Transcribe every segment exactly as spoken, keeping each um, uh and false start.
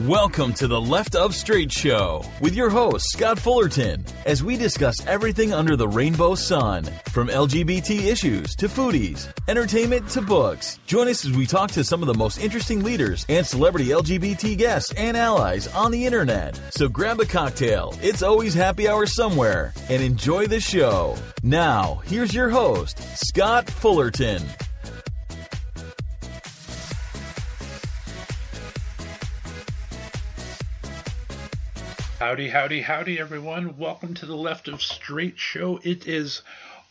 Welcome to the Left of Straight Show with your host, Scott Fullerton, as we discuss everything under the rainbow sun, from L G B T issues to foodies, entertainment to books. Join us as we talk to some of the most interesting leaders and celebrity L G B T guests and allies on the internet. So grab a cocktail, it's always happy hour somewhere, and enjoy the show. Now, here's your host, Scott Fullerton. Howdy, howdy, howdy, everyone. Welcome to the Left of Straight Show. It is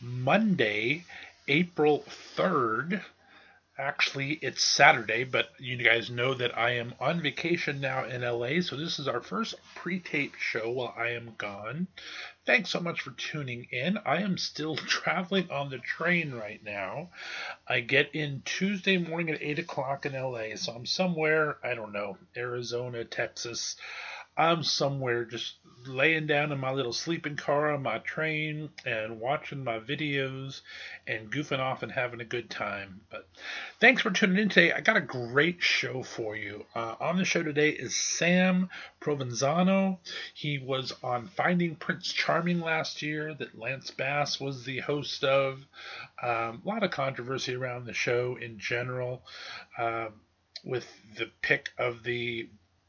Monday, April third. Actually, it's Saturday, but you guys know that I am on vacation now in L A, so this is our first pre-tape show while I am gone. Thanks so much for tuning in. I am still traveling on the train right now. I get in Tuesday morning at eight o'clock in L A, so I'm somewhere, I don't know, Arizona, Texas. I'm somewhere just laying down in my little sleeping car on my train and watching my videos and goofing off and having a good time. But thanks for tuning in today. I got a great show for you. Uh, on the show today is Sam Provenzano. He was on Finding Prince Charming last year that Lance Bass was the host of. Um, a lot of controversy around the show in general uh, with the pick of the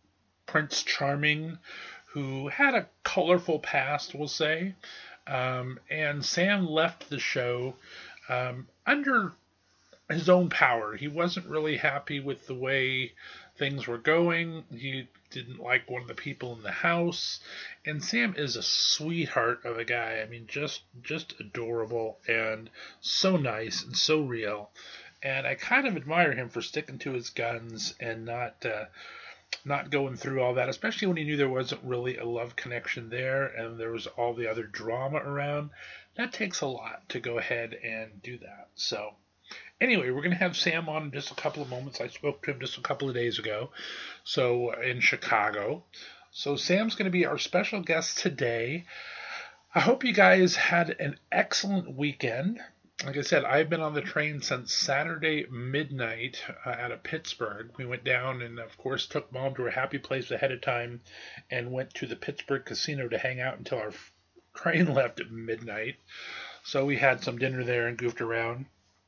Prince Charming, who had a colorful past, we'll say. Um, and Sam left the show um, under his own power. He wasn't really happy with the way things were going. He didn't like one of the people in the house. And Sam is a sweetheart of a guy. I mean, just just adorable and so nice and so real. And I kind of admire him for sticking to his guns and not Uh, not going through all that, especially when he knew there wasn't really a love connection there and there was all the other drama around. That takes a lot to go ahead and do that. So anyway, we're going to have Sam on in just a couple of moments. I spoke to him just a couple of days ago, so in Chicago. So Sam's going to be our special guest today. I hope you guys had an excellent weekend. Like I said, I've been on the train since Saturday midnight uh, out of Pittsburgh. We went down and, of course, took Mom to a happy place ahead of time and went to the Pittsburgh casino to hang out until our f- train left at midnight. So we had some dinner there and goofed around.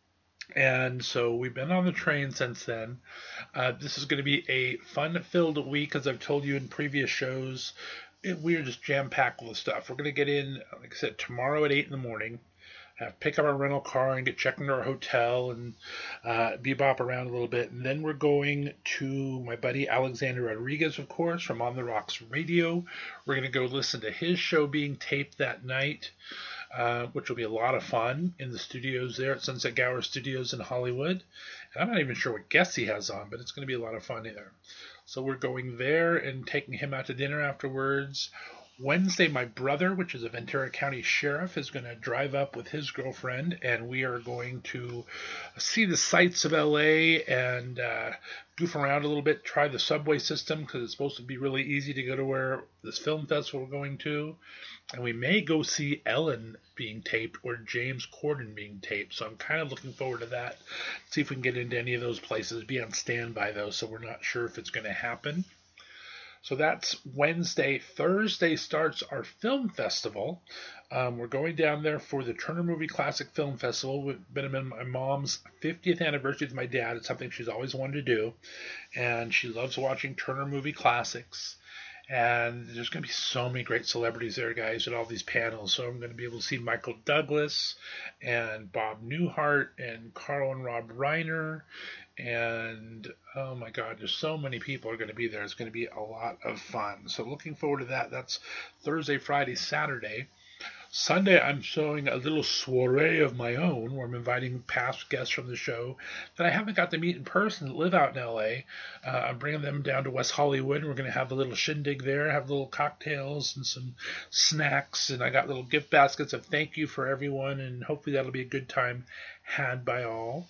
And so we've been on the train since then. Uh, this is going to be a fun-filled week, as I've told you in previous shows. It, we're just jam-packed with stuff. We're going to get in, like I said, tomorrow at eight in the morning. Have pick up our rental car and get checked into our hotel and uh, bebop around a little bit. And then we're going to my buddy Alexander Rodriguez, of course, from On the Rocks Radio. We're going to go listen to his show being taped that night, uh, which will be a lot of fun in the studios there at Sunset Gower Studios in Hollywood. And I'm not even sure what guests he has on, but it's going to be a lot of fun there. So we're going there and taking him out to dinner afterwards. Wednesday, my brother, which is a Ventura County sheriff, is going to drive up with his girlfriend, and we are going to see the sights of L A and uh, goof around a little bit, try the subway system, because it's supposed to be really easy to go to where this film festival we're going to. And we may go see Ellen being taped or James Corden being taped, so I'm kind of looking forward to that. See if we can get into any of those places. Be on standby, though, so we're not sure if it's going to happen. So that's Wednesday. Thursday starts our film festival. Um, we're going down there for the Turner Movie Classic Film Festival. We've been in my mom's fiftieth anniversary with my dad. It's something she's always wanted to do. And she loves watching Turner Movie Classics. And there's going to be so many great celebrities there, guys, at all these panels. So I'm going to be able to see Michael Douglas and Bob Newhart and Carl and Rob Reiner. And, oh my God, there's so many people are going to be there. It's going to be a lot of fun. So looking forward to that. That's Thursday, Friday, Saturday. Sunday, I'm showing a little soiree of my own where I'm inviting past guests from the show that I haven't got to meet in person that live out in L A. Uh, I'm bringing them down to West Hollywood, and we're going to have a little shindig there, have little cocktails and some snacks, and I got little gift baskets of thank you for everyone, and hopefully that'll be a good time had by all.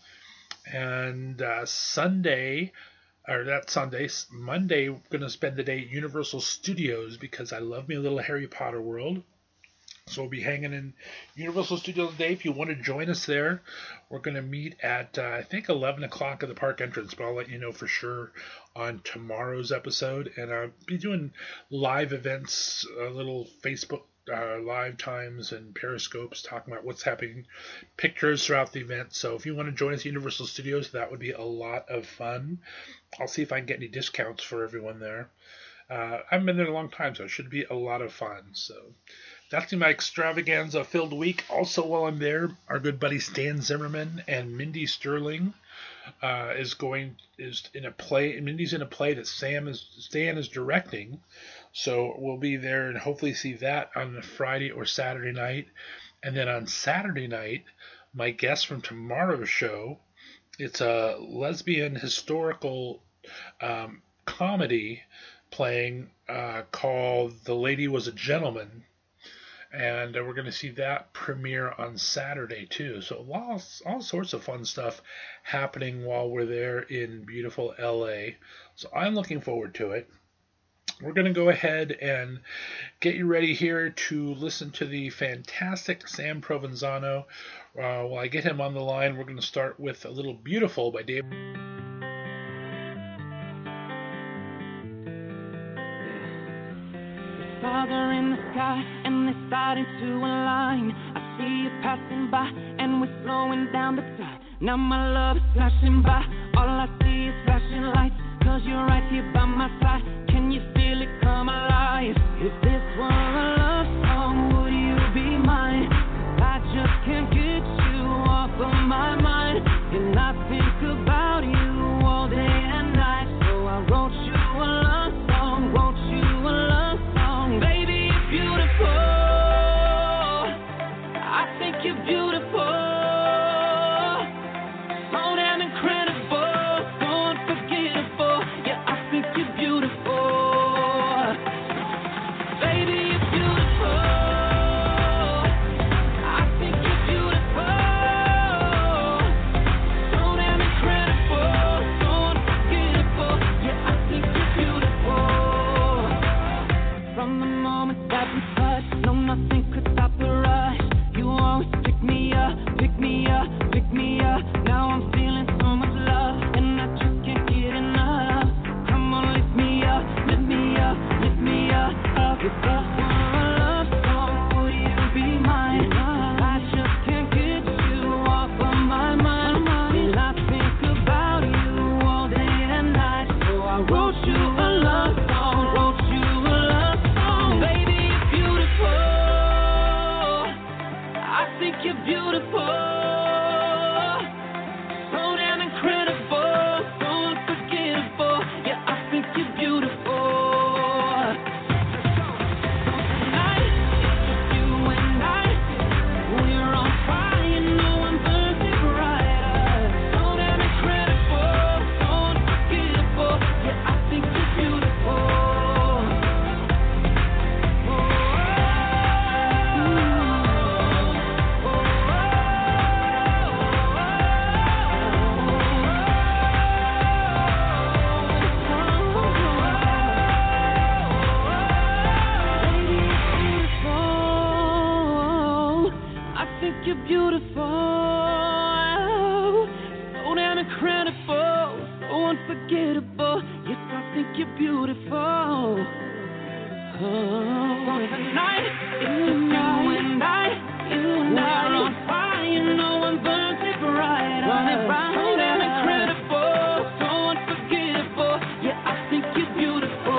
And uh, Sunday, or that Sunday, Monday, we're going to spend the day at Universal Studios because I love me a little Harry Potter world. So we'll be hanging in Universal Studios today. If you want to join us there, we're going to meet at, uh, I think, eleven o'clock at the park entrance, but I'll let you know for sure on tomorrow's episode. And I'll be doing live events, uh, little Facebook uh, live times and periscopes talking about what's happening, pictures throughout the event. So if you want to join us at Universal Studios, that would be a lot of fun. I'll see if I can get any discounts for everyone there. Uh, I haven't been there in a long time, so it should be a lot of fun. So that's my extravaganza-filled week. Also, while I'm there, our good buddy Stan Zimmerman and Mindy Sterling uh, is going is in a play. Mindy's in a play that Sam is Stan is directing. So we'll be there and hopefully see that on a Friday or Saturday night. And then on Saturday night, my guest from tomorrow's show, it's a lesbian historical um, comedy playing uh, called The Lady Was a Gentleman. And uh, we're going to see that premiere on Saturday, too. So all, all sorts of fun stuff happening while we're there in beautiful L A. So I'm looking forward to it. We're going to go ahead and get you ready here to listen to the fantastic Sam Provenzano. Uh, while I get him on the line, we're going to start with a little Beautiful by Dave. Father in the sky, and they're starting to align. I see you passing by, and we're slowing down the time. Now my love is flashing by, all I see is flashing lights. Cause you're right here by my side, can you feel it come alive? If this were a love song, would you be mine? I just can't get you off of my mind, and I think about you all day and night. So I wrote you a love song, wrote you a love song. Baby, you're beautiful, I think you're beautiful, so damn incredible, so unforgettable. Yeah, I think you're beautiful, baby, you're beautiful, I think you're beautiful, so damn incredible, so unforgettable. Yeah, I think you're beautiful. From the moment that we touched, no, nothing could stop the rush. You always pick me up, pick me up, pick me up. Now I'm feeling so much love, and I just can't get enough. Come on, lift me up, lift me up, lift me up, up. If this were a love song, would you be mine? I just can't get you off of my mind, and I think about you all day and night. So I wrote you a love song, wrote you a love song. Baby, you're beautiful, I think you're beautiful, so damn incredible, so unforgettable. Yeah, I think you're beautiful. Tonight, it's just you and I. We're on fire, no one burns it brighter. So damn incredible, so unforgettable. Yeah, I think you're beautiful. I think you're beautiful, so damn incredible, so unforgettable. Yes, I think you're beautiful. Oh, tonight, it's just you and I. You and I are on fire, no one burns it brighter. So damn incredible, so unforgettable. Yeah, I think you're beautiful.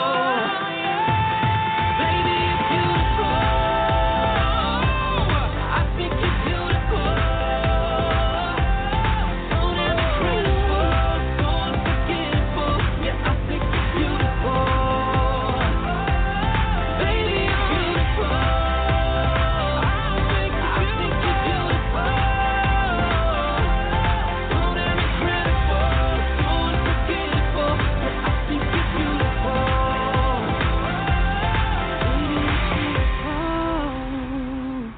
Baby, you're beautiful, I think you're beautiful, so damn incredible, so unforgettable. Yeah, I think you're beautiful. Baby, you're beautiful, I think you're beautiful, so damn incredible, so unforgettable. Yeah, I think you're beautiful. Baby, you're beautiful.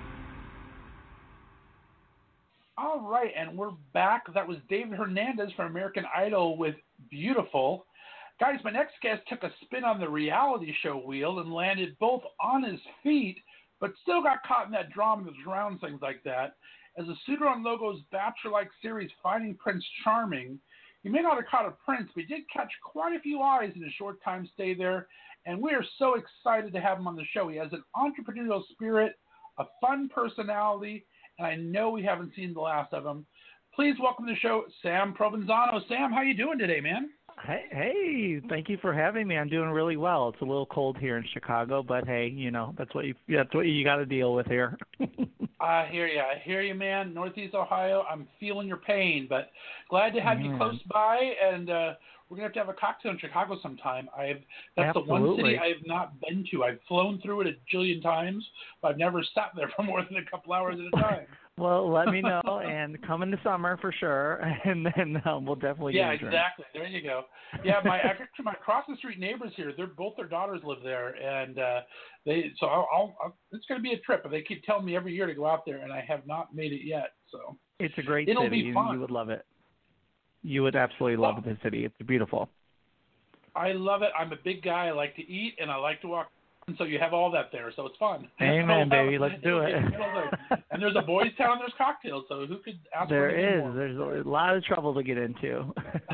All right, and we're back. That was David Hernandez from American Idol with Beautiful. Guys, my next guest took a spin on the reality show wheel and landed both on his feet, but still got caught in that drama that surrounds things like that. As the suitor on Logo's Bachelor-like series Finding Prince Charming, he may not have caught a prince, but he did catch quite a few eyes in a short time stay there, and we are so excited to have him on the show. He has an entrepreneurial spirit, a fun personality, and I know we haven't seen the last of him. Please welcome to the show, Sam Provenzano. Sam, how you doing today, man? Hey, hey, thank you for having me. I'm doing really well. It's a little cold here in Chicago, but hey, you know, that's what you that's what you got to deal with here. I hear you. I hear you, man. Northeast Ohio, I'm feeling your pain, but glad to have mm. you close by, and uh, we're going to have to have a cocktail in Chicago sometime. I've That's Absolutely. the one city I have not been to. I've flown through it a jillion times, but I've never sat there for more than a couple hours at a time. Well, let me know, and come in the summer for sure, and then um, we'll definitely yeah, get a exactly. There you go. Yeah, my actually my across the street neighbors here, they're both their daughters live there, and uh, they so I'll, I'll, I'll it's going to be a trip. They keep telling me every year to go out there, and I have not made it yet. So it's a great It'll city. Be fun. You would love it. You would absolutely love well, the city. It's beautiful. I love it. I'm a big guy. I like to eat, and I like to walk. And so you have all that there, so it's fun. Amen, baby. Let's do it. And there's a boys' town. There's cocktails. So who could ask there for is. More? There's a lot of trouble to get into.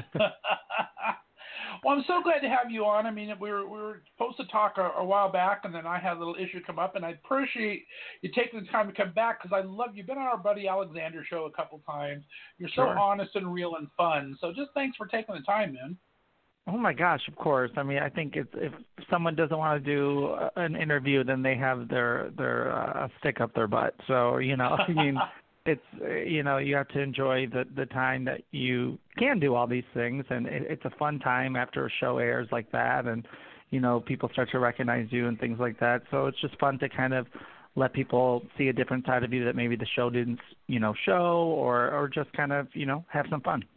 Well, I'm so glad to have you on. I mean, we were we were supposed to talk a, a while back, and then I had a little issue come up, and I appreciate you taking the time to come back because I love you've been on our buddy Alexander show a couple times. You're so sure. honest and real and fun. So just thanks for taking the time, man. Oh my gosh, of course. I mean, I think it's, if someone doesn't want to do an interview, then they have their their uh, stick up their butt. So you know, I mean, it's you know, you have to enjoy the the time that you can do all these things, and it, it's a fun time after a show airs like that, and you know, people start to recognize you and things like that. So it's just fun to kind of let people see a different side of you that maybe the show didn't, you know, show, or or just kind of, you know, have some fun.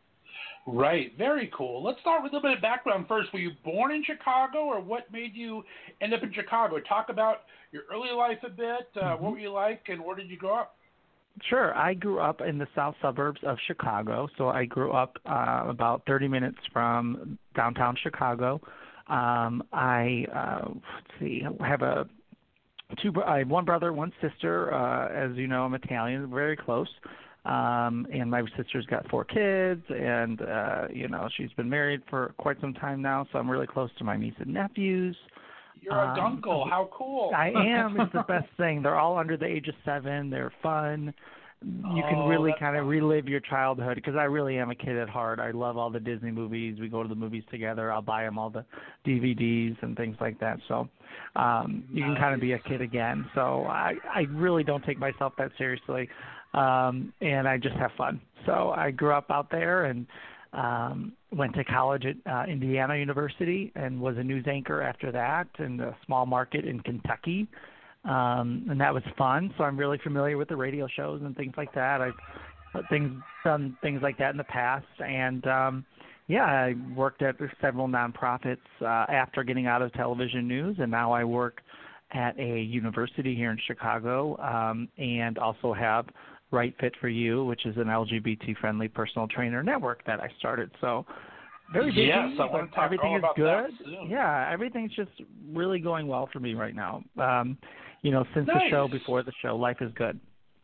Right. Very cool. Let's start with a little bit of background first. Were you born in Chicago, or what made you end up in Chicago? Talk about your early life a bit. Uh, mm-hmm. What were you like, and where did you grow up? Sure. I grew up in the south suburbs of Chicago. So I grew up uh, about thirty minutes from downtown Chicago. Um, I, uh, let's see, I have a two. I have one brother, one sister. Uh, as you know, I'm Italian, very close. Um, and my sister's got four kids, and, uh, you know, she's been married for quite some time now, so I'm really close to my niece and nephews. You're a um, dunkle. How cool. I am. It's the best thing. They're all under the age of seven. They're fun. You can oh, really kind of fun. relive your childhood, because I really am a kid at heart. I love all the Disney movies. We go to the movies together. I'll buy them all the D V Ds and things like that. So um, you can nice. kind of be a kid again. So I, I really don't take myself that seriously. Um, and I just have fun. So I grew up out there and um, went to college at uh, Indiana University and was a news anchor after that in a small market in Kentucky. Um, and that was fun. So I'm really familiar with the radio shows and things like that. I've things, done things like that in the past. And, um, yeah, I worked at several nonprofits uh, after getting out of television news, and now I work at a university here in Chicago, um, and also have Right Fit for You, which is an L G B T-friendly personal trainer network that I started. So very busy, yes, I want to talk everything all is about good. That soon. Yeah, everything's just really going well for me right now. Um, you know, since nice. the show, before the show, life is good.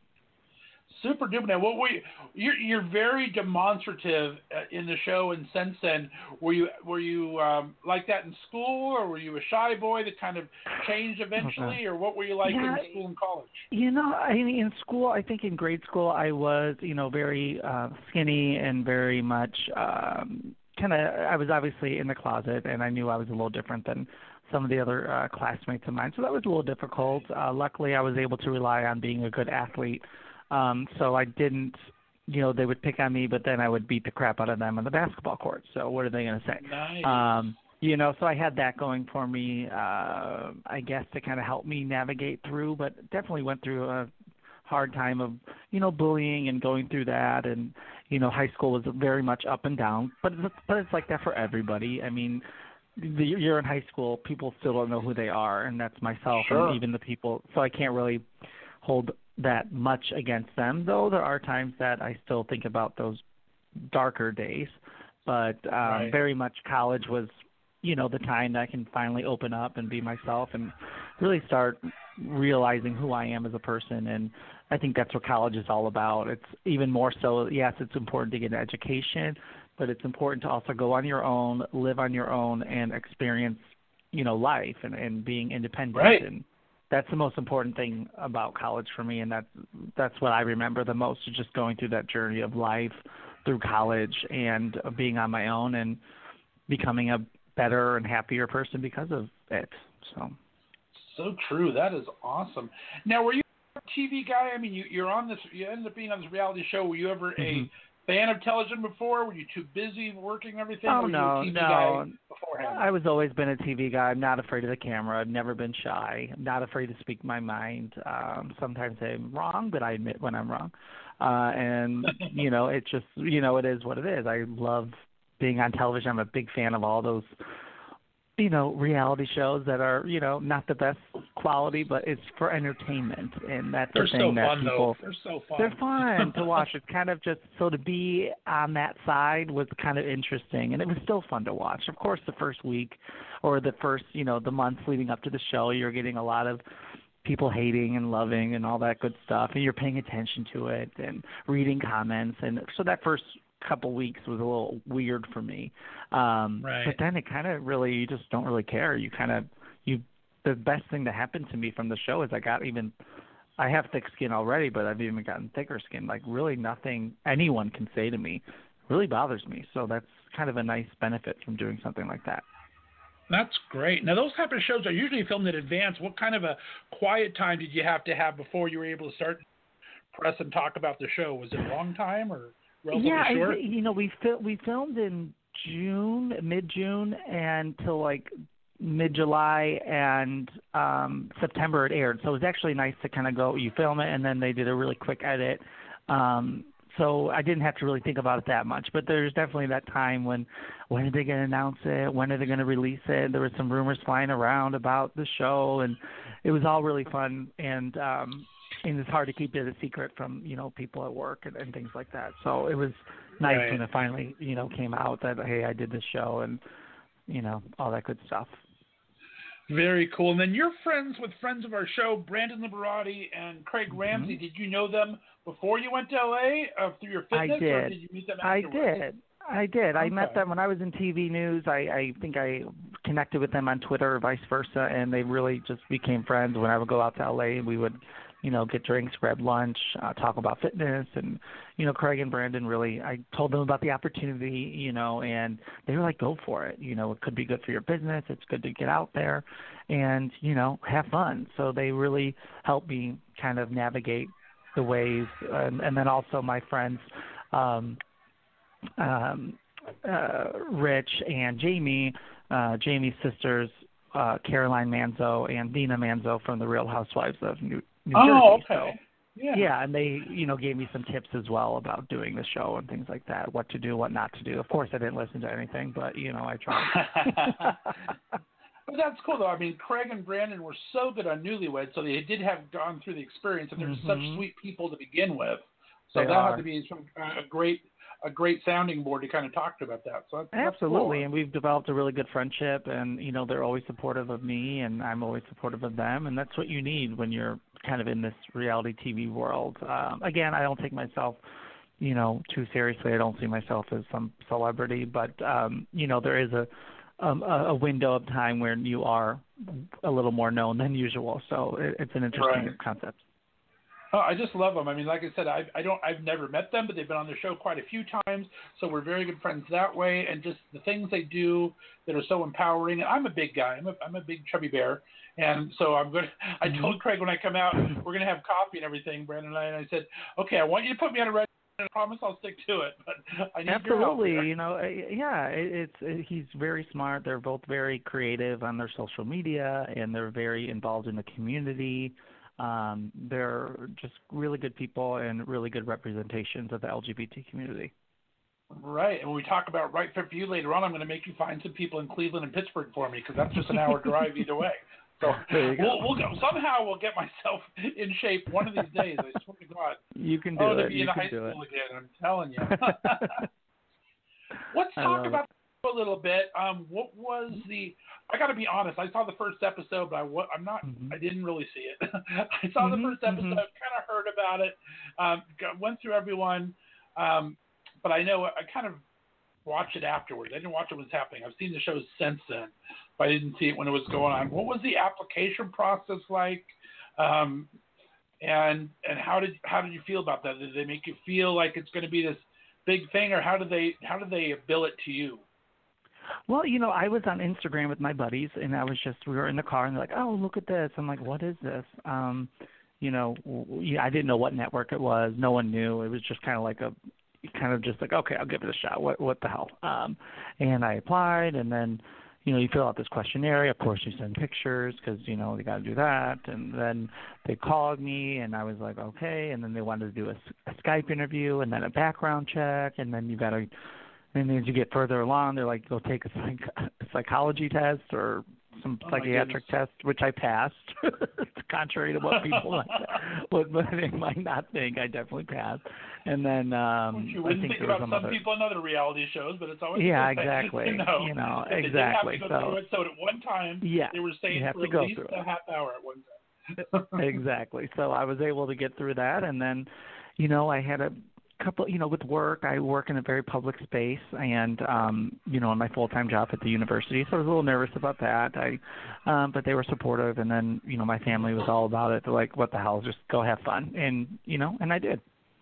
Super duper. Now, what were you, you're you're very demonstrative in the show, and since then, were you were you um, like that in school, or were you a shy boy that kind of changed eventually, okay. or what were you like yeah, in school and college? You know, I mean, in school, I think in grade school, I was, you know, very uh, skinny and very much um, kind of. I was obviously in the closet, and I knew I was a little different than some of the other uh, classmates of mine, so that was a little difficult. Uh, luckily, I was able to rely on being a good athlete. Um, so I didn't, you know, they would pick on me, but then I would beat the crap out of them on the basketball court. So what are they going to say? Nice. Um, you know, so I had that going for me, uh, I guess, to kind of help me navigate through, but definitely went through a hard time of, you know, bullying and going through that. And, you know, high school was very much up and down, but it's, but it's like that for everybody. I mean, the, you're in high school, people still don't know who they are, and that's myself sure. and even the people. So I can't really hold that much against them, though there are times that I still think about those darker days. But um, right. very much college was, you know, the time that I can finally open up and be myself and really start realizing who I am as a person. And I think that's what college is all about. It's even more so, yes, it's important to get an education, but it's important to also go on your own, live on your own, and experience, you know, life and, and being independent. Right. And that's the most important thing about college for me, and that's, that's what I remember the most, is just going through that journey of life through college and being on my own and becoming a better and happier person because of it. So, so true. That is awesome. Now, were you a T V guy? I mean, you, you're on this. You ended up being on this reality show. Were you ever mm-hmm. a fan of television before? Were you too busy working everything? Oh, were no, you a T V no. guy beforehand? I was always been a T V guy. I'm not afraid of the camera. I've never been shy. I'm not afraid to speak my mind. Um, sometimes I'm wrong, but I admit when I'm wrong. Uh, and, you know, it just, you know, it is what it is. I love being on television. I'm a big fan of all those, you know, reality shows that are, you know, not the best quality, but it's for entertainment. And that's They're the thing so that fun, people, though. They're so fun. They're fun to watch. It's kind of just, so to be on that side was kind of interesting. And it was still fun to watch. Of course, the first week or the first, you know, the months leading up to the show, you're getting a lot of people hating and loving and all that good stuff. And you're paying attention to it and reading comments. And so that first couple weeks was a little weird for me. Um, right. But then it kind of really, you just don't really care. You kind of, you, the best thing that happened to me from the show is I got even, I have thick skin already, but I've even gotten thicker skin. Like really nothing anyone can say to me really bothers me. So that's kind of a nice benefit from doing something like that. That's great. Now, those type of shows are usually filmed in advance. What kind of a quiet time did you have to have before you were able to start press and talk about the show? Was it a long time or relatively yeah, short? Yeah, you know, we fil- we filmed in June, mid-June, and till like mid-July and um, September it aired. So it was actually nice to kind of go, you film it, and then they did a really quick edit. Um, so I didn't have to really think about it that much. But there's definitely that time when, when are they going to announce it? When are they going to release it? There were some rumors flying around about the show, and it was all really fun. And um, and it's hard to keep it a secret from, you know, people at work and, and things like that. So it was nice right. when it finally, you know, came out that, hey, I did this show and, you know, all that good stuff. Very cool. And then you're friends with friends of our show, Brandon Liberati and Craig Ramsey. Mm-hmm. Did you know them before you went to L A uh, through your fitness? I did. Or did you meet them afterwards? I did. I did. Okay. I met them when I was in T V news. I, I think I connected with them on Twitter or vice versa, and they really just became friends. When I would go out to L A, we would, you know, get drinks, grab lunch, uh, talk about fitness. And, you know, Craig and Brandon really, I told them about the opportunity, you know, and they were like, go for it. You know, it could be good for your business. It's good to get out there and, you know, have fun. So they really helped me kind of navigate the ways. And, and then also my friends, um, um, uh, Rich and Jamie, uh, Jamie's sisters, uh, Caroline Manzo and Dina Manzo from the Real Housewives of New New oh, Jersey. okay. So, yeah. yeah, and they, you know, gave me some tips as well about doing the show and things like that, what to do, what not to do. Of course, I didn't listen to anything, but, you know, I tried. But that's cool, though. I mean, Craig and Brandon were so good on Newlyweds, so they did have gone through the experience, and they're mm-hmm. such sweet people to begin with. So they that are. had to be some, uh, a great a great sounding board to kind of talk to about that. So that's, Absolutely, that's cool. And we've developed a really good friendship, and, you know, they're always supportive of me, and I'm always supportive of them, and that's what you need when you're kind of in this reality T V world. Um, again, I don't take myself, you know, too seriously. I don't see myself as some celebrity, but, um, you know, there is a, um, a window of time where you are a little more known than usual, so it, it's an interesting right. concept. Oh, I just love them. I mean, like I said, I, I don't, I've never met them, but they've been on the show quite a few times. So we're very good friends that way. And just the things they do that are so empowering. And I'm a big guy. I'm a, I'm a big chubby bear. And so I'm going to, I told Craig when I come out, we're going to have coffee and everything, Brandon and I, and I said, okay, I want you to put me on a red. I promise I'll stick to it, but I need Absolutely. your help. You know, yeah, it, it's, it, he's very smart. They're both very creative on their social media, and they're very involved in the community. Um, they're just really good people and really good representations of the L G B T community. Right. And when we talk about Right Fit For You later on, I'm going to make you find some people in Cleveland and Pittsburgh for me, because that's just an hour drive either way. So we'll, we'll go. Somehow we'll get myself in shape one of these days. I swear to God. You can do oh, it. to be you in can high do school it. again. I'm telling you. Let's talk about a little bit. Um, what was the? I got to be honest. I saw the first episode, but I, I'm not. Mm-hmm. I didn't really see it. I saw mm-hmm, the first episode, mm-hmm. kind of heard about it, um, got, went through everyone, um, but I know I kind of watched it afterwards. I didn't watch it when it was happening. I've seen the show since then, but I didn't see it when it was going on. What was the application process like? Um, and and how did how did you feel about that? Did they make you feel like it's going to be this big thing, or how did they how did they bill it to you? Well, you know, I was on Instagram with my buddies, and I was just we were in the car, and they're like, "Oh, look at this!" I'm like, "What is this?" Um, you know, I didn't know what network it was. No one knew. It was just kind of like a kind of just like, okay, I'll give it a shot. What what the hell? Um, and I applied, and then, you know, you fill out this questionnaire. Of course, you send pictures because, you know, they got to do that. And then they called me, and I was like, okay. And then they wanted to do a, a Skype interview and then a background check. And then you got to, and as you get further along, they're like, go take a, psych, a psychology test or some oh psychiatric test, which I passed. Contrary to what people like, what, what they might not think, I definitely passed. And then um, you wouldn't I think think about some other... people in other reality shows, but it's always yeah, exactly. you know, you know they exactly. Did have to go so, through it, so at one time, yeah, they were staying for at least a half hour at one time. Exactly. So I was able to get through that, and then, you know, I had a couple, you know, with work, I work in a very public space, and, um, you know, in my full-time job at the university, so I was a little nervous about that. I, um, but they were supportive, and then, you know, my family was all about it. They're like, what the hell, just go have fun, and, you know, and I did.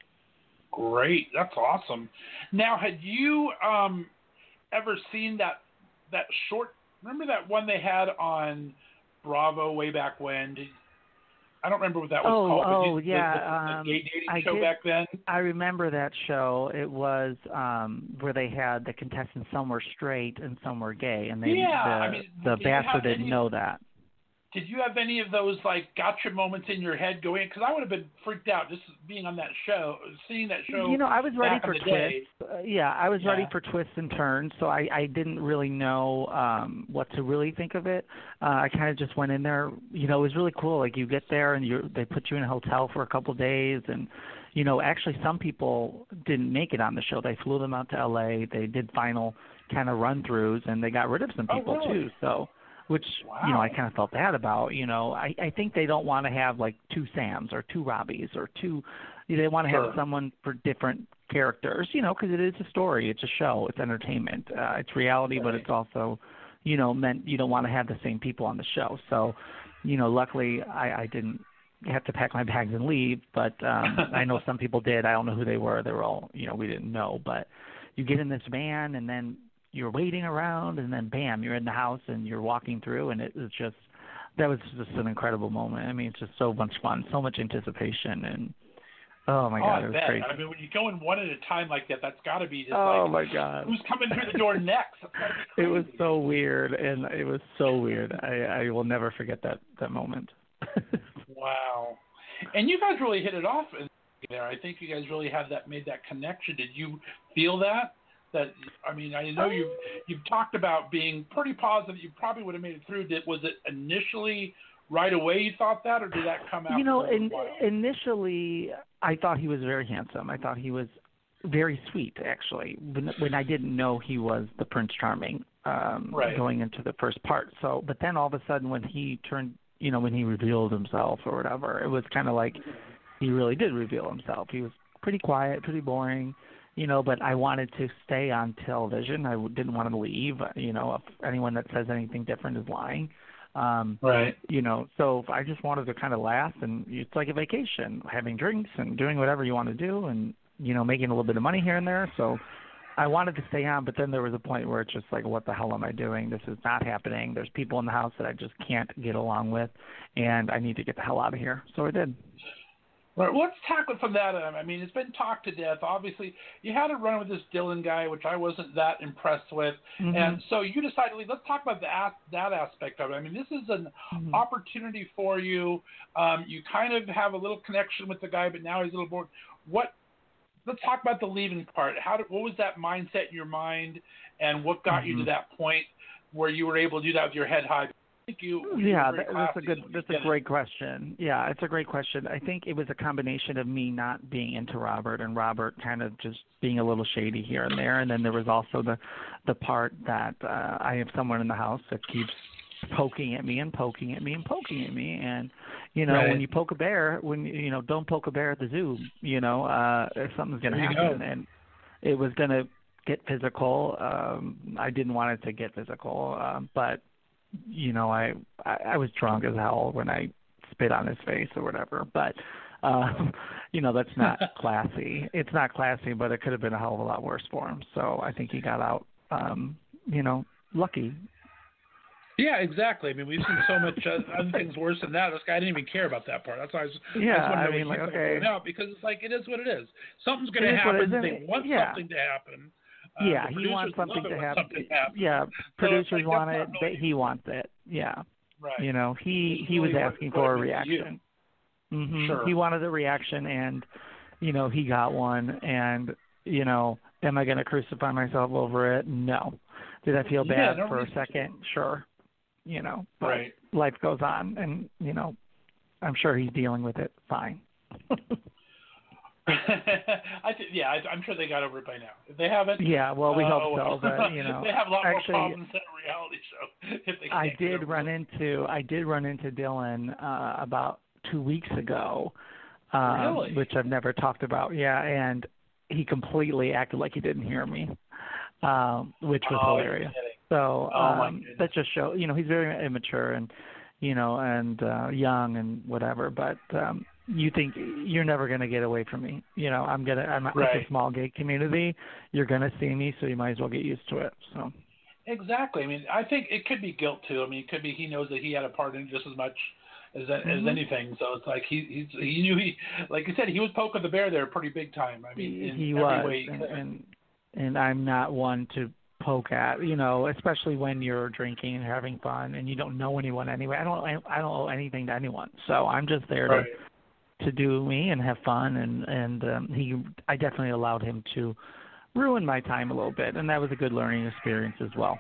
Great. That's awesome. Now, had you um, ever seen that that short, remember that one they had on Bravo way back when? Did, I don't remember what that was oh, called. But oh, you, yeah. The, the, the um, gay dating I show did, back then? I remember that show. It was um, where they had the contestants, some were straight and some were gay, and they, yeah, the, I mean, the Bachelor didn't know that. Did you have any of those, like, gotcha moments in your head going? Because I would have been freaked out just being on that show, seeing that show. You know, I was ready for twists. Uh, yeah, I was yeah. ready for twists and turns, so I, I didn't really know um, what to really think of it. Uh, I kind of just went in there. You know, it was really cool. Like, you get there, and you they put you in a hotel for a couple of days, and, you know, actually some people didn't make it on the show. They flew them out to L A. They did final kind of run-throughs, and they got rid of some people, oh, really? too, so... Which, wow. you know, I kind of felt bad about. You know, I, I think they don't want to have, like, two Sams or two Robbies or two – they want to sure. have someone for different characters, you know, because it is a story. It's a show. It's entertainment. Uh, it's reality, right. But it's also, you know, meant you don't want to have the same people on the show. So, you know, luckily I, I didn't have to pack my bags and leave, but um, I know some people did. I don't know who they were. They were all, you know, we didn't know. But you get in this van and then – you're waiting around, and then bam, you're in the house, and you're walking through, and it was just that was just an incredible moment. I mean, it's just so much fun, so much anticipation, and oh my oh, god, I it was bet. great. I mean, when you go in one at a time like that, that's got to be just oh like, my god, who's coming through the door next? It was so weird, and it was so weird. I, I will never forget that that moment. Wow, and you guys really hit it off in there. I think you guys really had that made that connection. Did you feel that? That I mean, I know you've you've talked about being pretty positive. You probably would have made it through. Did was it initially right away you thought that, or did that come out? You know, in, initially I thought he was very handsome. I thought he was very sweet, actually. When when I didn't know he was the Prince Charming um, right. going into the first part. So, but then all of a sudden, when he turned, you know, when he revealed himself or whatever, it was kind of like he really did reveal himself. He was pretty quiet, pretty boring. You know, but I wanted to stay on television. I didn't want to leave. You know, if anyone that says anything different is lying. Um, right. You know, so I just wanted to kind of last, and it's like a vacation, having drinks and doing whatever you want to do, and you know, making a little bit of money here and there. So I wanted to stay on, but then there was a point where it's just like, what the hell am I doing? This is not happening. There's people in the house that I just can't get along with, and I need to get the hell out of here. So I did. Right, well, let's tackle it from that. I mean, it's been talked to death. Obviously, you had a run with this Dylan guy, which I wasn't that impressed with. Mm-hmm. And so you decided, let's talk about that, that aspect of it. I mean, this is an mm-hmm. opportunity for you. Um, you kind of have a little connection with the guy, but now he's a little bored. What? Let's talk about the leaving part. How did, what was that mindset in your mind, and what got mm-hmm. you to that point where you were able to do that with your head high? think you. Yeah, you that, that's a good. That's a great question. Yeah, it's a great question. I think it was a combination of me not being into Robert and Robert kind of just being a little shady here and there, and then there was also the, the part that uh, I have someone in the house that keeps poking at me and poking at me and poking at me, and you know, right. when you poke a bear, when you know, don't poke a bear at the zoo. You know, uh, something's going to happen, go. and it was going to get physical. Um, I didn't want it to get physical, um, but you know, I, I I was drunk as hell when I spit on his face or whatever. But um, you know, that's not classy. It's not classy, but it could have been a hell of a lot worse for him. So I think he got out, um, you know, lucky. Yeah, exactly. I mean, we've seen so much uh, other things worse than that. This guy didn't even care about that part. That's why I was. Yeah, I, I mean, like, okay. Out because it's like it is what it is. Something's going to happen. They want yeah. something to happen. Uh, yeah, he wants something to happen. something happen. Yeah, producers so like, want it. Really he wants it. Yeah. Right. You know, he he really was asking what, for what a reaction. Mm-hmm. Sure. He wanted a reaction, and you know, he got one. And you know, am I going to crucify myself over it? No. Did I feel bad yeah, no for a second? To. Sure. You know, but right. life goes on, and you know, I'm sure he's dealing with it fine. I th- yeah, I, I'm sure they got over it by now. If they haven't, yeah, well, we uh, hope so. But you know, they have a lot actually, more problems than a reality show. If they I did run it. into I did run into Dylan uh, about two weeks ago, um, really? which I've never talked about. Yeah, and he completely acted like he didn't hear me, um, which was oh, hilarious. So oh, um, that just shows, you know, he's very immature and, you know, and uh, young and whatever. But um, you think you're never going to get away from me. You know, I'm gonna. I'm right. It's a small gay community. You're going to see me, so you might as well get used to it. So. Exactly. I mean, I think it could be guilt too. I mean, it could be he knows that he had a part in it just as much as mm-hmm. as anything. So it's like he he's, he knew he, like I said, he was poking the bear there pretty big time. I mean, in he every was, way he and, could. and and I'm not one to poke at, you know, especially when you're drinking and having fun and you don't know anyone anyway. I don't I don't owe anything to anyone, so I'm just there right. to to do me and have fun. And and um, he I definitely allowed him to ruin my time a little bit, and that was a good learning experience as well.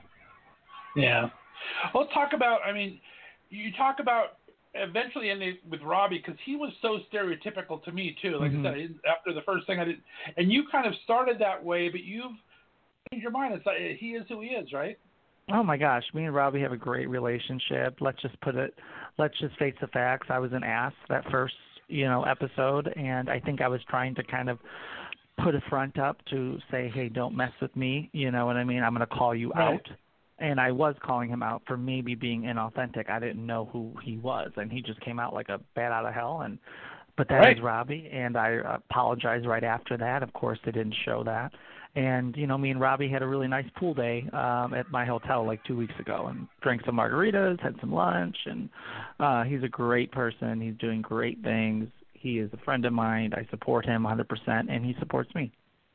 Yeah. Well, let's talk about. I mean, you talk about eventually ending with Robbie because he was so stereotypical to me too. Like mm-hmm. I said, after the first thing I did, and you kind of started that way, but you've changed your mind. It's like he is who he is, right? Oh my gosh, me and Robbie have a great relationship. Let's just put it. Let's just face the facts. I was an ass that first, you know, episode, and I think I was trying to kind of put a front up to say, hey, don't mess with me. You know what I mean? I'm going to call you right. out. And I was calling him out for maybe being inauthentic. I didn't know who he was, and he just came out like a bat out of hell. And but that right. is Robbie, and I apologized right after that. Of course, they didn't show that. And you know, me and Robbie had a really nice pool day um, at my hotel like two weeks ago, and drank some margaritas, had some lunch, and uh, he's a great person. He's doing great things. He is a friend of mine. I support him one hundred percent, and he supports me.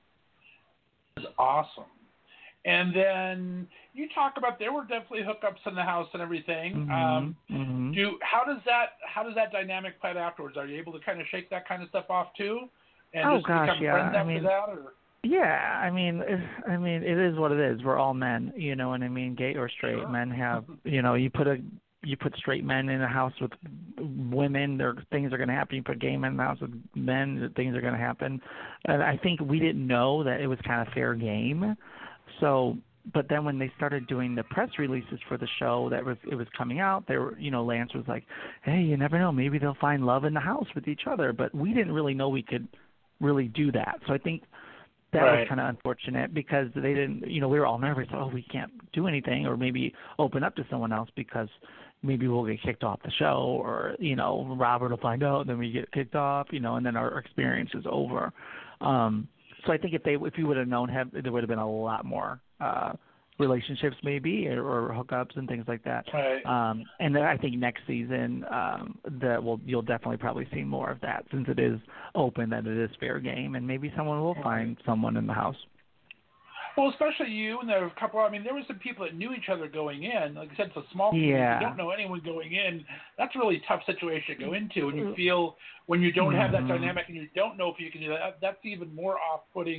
That's awesome. And then you talk about there were definitely hookups in the house and everything. Mm-hmm, um, mm-hmm. Do how does that how does that dynamic play out afterwards? Are you able to kind of shake that kind of stuff off too, and oh, just gosh, become yeah. friends I after mean, that? Or? Yeah, I mean, I mean, it is what it is. We're all men, you know what I mean? Gay or straight, Sure. men have, you know, you put a you put straight men in a house with women, there things are going to happen. You put gay men in a house with men, things are going to happen. And I think we didn't know that it was kind of fair game. So. But then when they started doing the press releases for the show that was it was coming out, there were, you know, Lance was like, hey, you never know, maybe they'll find love in the house with each other. But we didn't really know we could really do that. So I think that right. was kind of unfortunate because they didn't, you know, we were all nervous. Oh, we can't do anything or maybe open up to someone else because maybe we'll get kicked off the show or, you know, Robert will find out, then we get kicked off, you know, and then our experience is over. Um, so I think if they if you would have known, have, there would have been a lot more uh, relationships maybe or, or hookups and things like that. Right. Um, and then I think next season um, that will you'll definitely probably see more of that since it is open, that it is fair game, and maybe someone will find someone in the house. Well, especially you, and there were a couple. I mean, there were some people that knew each other going in. Like I said, it's a small community. Yeah. You don't know anyone going in. That's a really tough situation to go into. And you feel when you don't have that dynamic and you don't know if you can do that, that's even more off-putting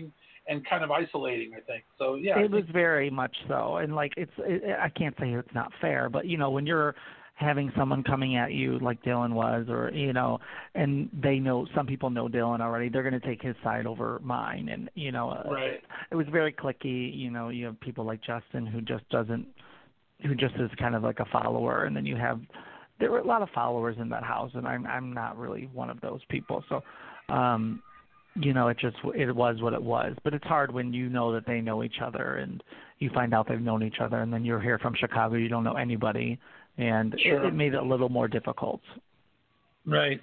and kind of isolating, I think. So, yeah. It was very much so. And, like, it's it, I can't say it's not fair, but, you know, when you're having someone coming at you like Dylan was, or, you know, and they know, some people know Dylan already, they're going to take his side over mine. And, you know, right. it, it was very cliquey. You know, you have people like Justin who just doesn't, who just is kind of like a follower. And then you have, there were a lot of followers in that house, and I'm I'm not really one of those people. So, um, you know, it just, it was what it was. But it's hard when you know that they know each other and you find out they've known each other, and then you're here from Chicago, you don't know anybody, and sure. it, it made it a little more difficult. Right.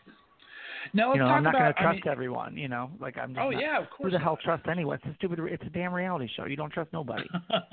Now let's you know, talk I'm not about, going to trust I mean, everyone, you know, like I'm just oh, not, yeah, of course. Who the hell not. trusts anyone? It's a stupid, it's a damn reality show. You don't trust nobody.